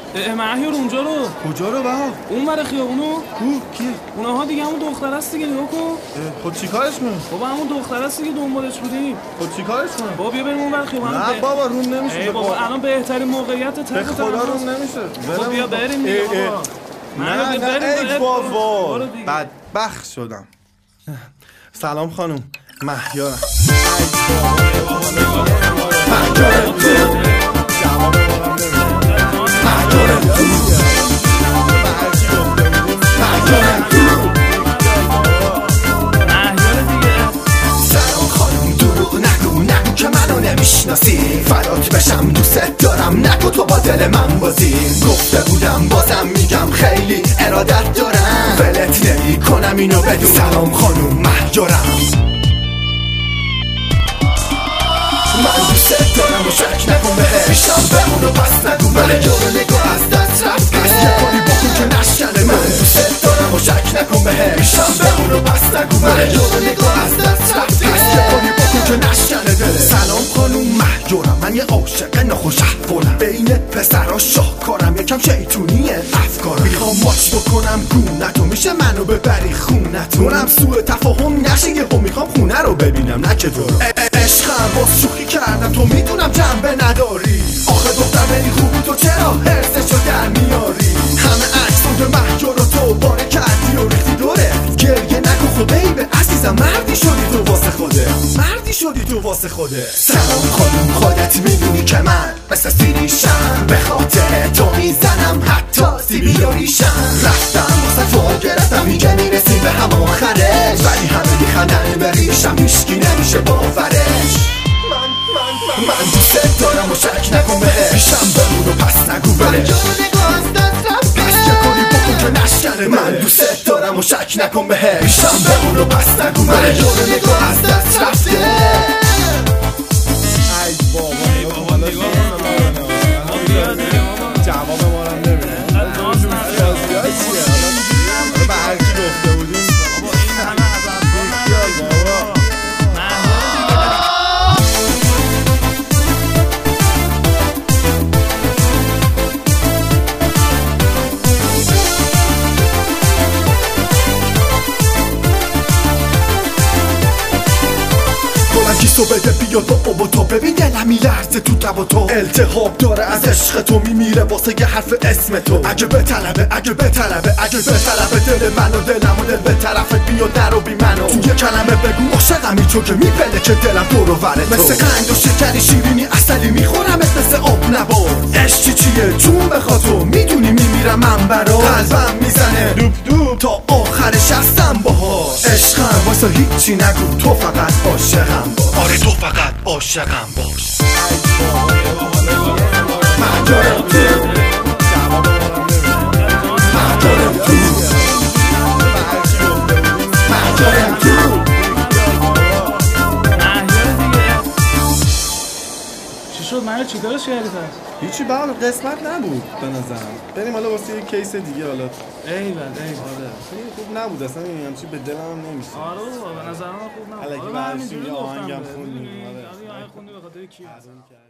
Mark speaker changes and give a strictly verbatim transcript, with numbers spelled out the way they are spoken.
Speaker 1: مهیار اونجا رو.
Speaker 2: کجا رو بها؟
Speaker 1: اون ور خیابونو.
Speaker 2: کو کیه؟
Speaker 1: اونها دیگه همون دختر است دیگه، نگاه کن.
Speaker 2: خب چیکارش کنیم؟
Speaker 1: بابا همون دختر است دیگه، دنبالش بودیم.
Speaker 2: خب چیکارش کنیم؟
Speaker 1: بابا بیا بریم اون ور خیابون.
Speaker 2: نه
Speaker 1: ب...
Speaker 2: بابا روم نمیشه.
Speaker 1: ای بابا الان بهترین موقعیت
Speaker 2: به خدا روم نمیشه.
Speaker 1: بابا بیا بریم دیگه بابا.
Speaker 2: نه نه ای بابا بدبخت شدم. سلام خانم، مهیارم. مهیارم تو جواب مهیارم تو مهیارم تو سلام خانم، دروغ نگو نگو که منو نمیشناسی، فرات بشم دوست دارم، نگو تو با دل من بازی، گفته بودم بازم میگم خیلی ارادت دارم، ولت نمی کنم اینو بدون. سلام خانم، مهیارم. من دوست دارم و شک نکن بهش، پیشم بمون و پس نگو بله، جور نگاه از دست رفت پس یه کنی بکن که نشکنه. من دوست دارم و شک نکن بهش، پیشم بمون و پس نگو بله، جور نگاه از دست رفت پس یه کنی بکن که نشکنه دله. سلام خانوم، مهیارم. من یه عاشق ناخوش احوالم، بین پسرها شاهکارم، یکم شیطونیه افکارم، میخوام ماچ بکنم گونتو، میشه منو ببری خونتو، اونم سوء تفاهم نشه یهو، میخوام خونه رو ببینم نه که تو رو. عشقم باز شوخی کردم، تو میدونم جنبه نداری، آخه دختر بری خوبی تو چرا حرسشو در میاری؟ همه عکسون به مهیار و تو باره کردی و ریختی دوره، گریه نکن خب بیبه عزیزم، مردی شدی تو واسه خوده، مردی شدی تو واسه خوده. سلام خانوم، خودت میدونی که من مثل سیریشم، به خاطر تو میزنم حتی سیبی و ریشم، رفتم واسه تو گرفتم اینجا میرسیم به هم آخرش، ولی همه میخندن به ریشم، هیشکی نمیشه باورش. من من من دوست دارم و شک نکن بهش، پیشم بمون و پس نگو بله، جور نگاه از دست رفته، پس چه کنی بکن که نشکنه. من دوست دارم و شک نکن بهش، پیشم بمون و پس نگو بله، جور نگاه از دست رفته. ای بابا ای بابا نگاه جواب ما رو نمیده. ریاضی‌ها چیه؟ حالا به هر کی گفته بودیم بابا این همه عذاب بابا. تو بده بیا تو بابا، تو ببین دلم میلرزه تو تب و تو، التهاب داره از عشق تو، میمیره واسه یه حرف اسم تو، اگه به طلبه اگه به طلبه اگه به طلبه دل من و دلم و دل به طرفت بیاد نرو بی منو، تو یه کلمه بگو عاشقمی تو که میپله که دلم تو رو وره تو، مثل قند و شکری شیرینی اصلی میخورمت مثل آب نبار، عشقی چیه چون بخواد تو میدونی میمیرم من برا، قلبم میزنه دوب دوب تا آخرش هستم باهاش، عشقم واسه هیچی نگو، تو فقط عاشقم باش، آره تو فقط عاشقم باش. مهیارم تو مهیارم تو مهیارم تو
Speaker 1: چی شد مهیار، چی کارش کردی پس؟
Speaker 2: هیچی بابا، قسمت نبود به نظرم، بریم حالا واسه یه کیس دیگه. حالا
Speaker 1: ای بابا ای
Speaker 2: آره خیلی خوب نبود اصلا، میگم چی به دلم نمیشه.
Speaker 1: آره بابا به نظر من خوب نبود.
Speaker 2: الکی بعدش یه آهنگم خوندیم.
Speaker 1: آره آهنگ خوندی به خاطر کی؟